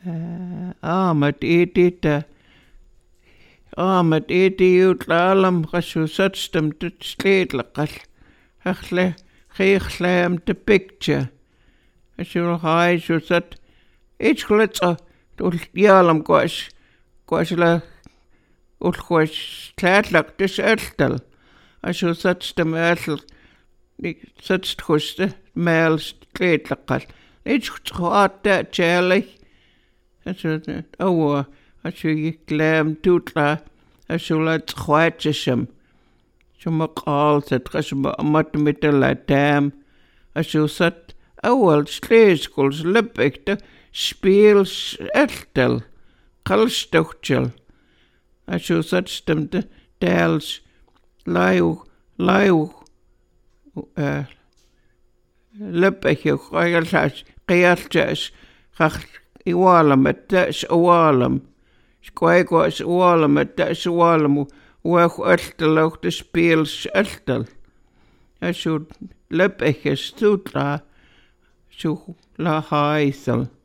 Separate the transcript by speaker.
Speaker 1: aamat iitiutlaalam qassusatstam tutsliitlaqall harle qiirlaam the picture asul haisusat itskletsa tul yaalam quasla ulquas tlaatlaq tisaltal asussatstam aal satsthuste maals tliitlaqall itskutsuaatta tjaalich asu asu tutla asulat khwatsam sumaqaalsat qasma matmitala taam asusat awal sleeskuls lepekta spiels eltel qalstochtel asusat stemte taals laiu lepekje qiyaltas qaq iwalamat tas awalam squaigos awalamat tas awalamu wach eltel de spiels eltel asu lepekje stutla su la haisel